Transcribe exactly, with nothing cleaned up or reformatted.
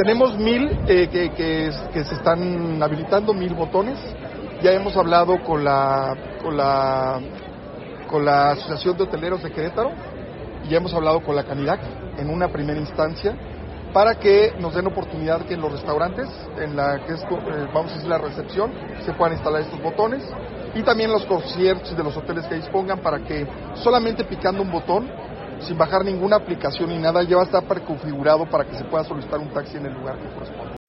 tenemos mil eh, que, que, que se están habilitando, mil botones. Ya hemos hablado con la, con la, con la Asociación de Hoteleros de Querétaro y ya hemos hablado con la Canidac en una primera instancia para que nos den oportunidad que en los restaurantes, en la que es, eh, vamos a decir, la recepción, se puedan instalar estos botones, y también los conciertos de los hoteles que dispongan, para que solamente picando un botón, sin bajar ninguna aplicación ni nada, ya va a estar preconfigurado para que se pueda solicitar un taxi en el lugar que corresponde.